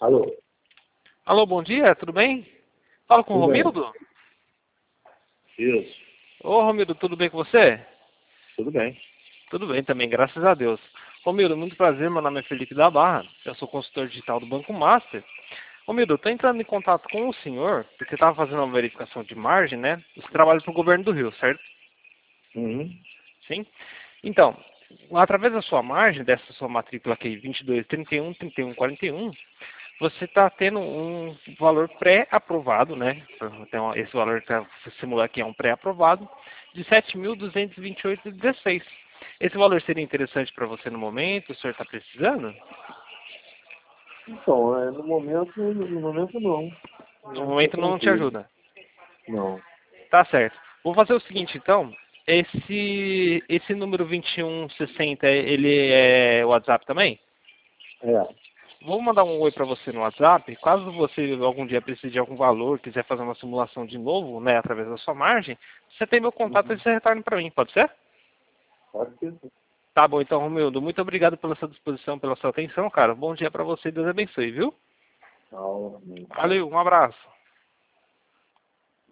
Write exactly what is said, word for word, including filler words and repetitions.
Alô? Alô, bom dia, tudo bem? Falo com o Tudo bem? Romildo? Isso. Ô, Romildo, tudo bem com você? Tudo bem. Tudo bem também, graças a Deus. Romildo, muito prazer, meu nome é Felipe da Barra, eu sou consultor digital do Banco Master. Romildo, eu estou entrando em contato com o senhor, porque estava fazendo uma verificação de margem, né? Você trabalha para o governo do Rio, certo? Uhum. Sim? Então, através da sua margem, dessa sua matrícula aqui, vinte e dois, trinta e um, trinta e um, quarenta e um, você está tendo um valor pré-aprovado, né? Então, esse valor que você simula aqui é um pré-aprovado, de sete mil duzentos e vinte e oito vírgula dezesseis. Esse valor seria interessante para você no momento? O senhor está precisando? Então, é, no momento, no momento não. No No momento estou momento não te tranquilo. ajuda. Não. Tá certo. Vou fazer o seguinte, então. Esse, esse número vinte e um sessenta, ele é o WhatsApp também? É. Vou mandar um oi para você no WhatsApp. Caso você algum dia precise de algum valor, quiser fazer uma simulação de novo, né, através da sua margem, você tem meu contato e Uhum. você retorna para mim, pode ser? Pode ser. Tá bom, então, Romildo, muito obrigado pela sua disposição, pela sua atenção, cara. Bom dia para você e Deus abençoe, viu? Não, não. Valeu, um abraço.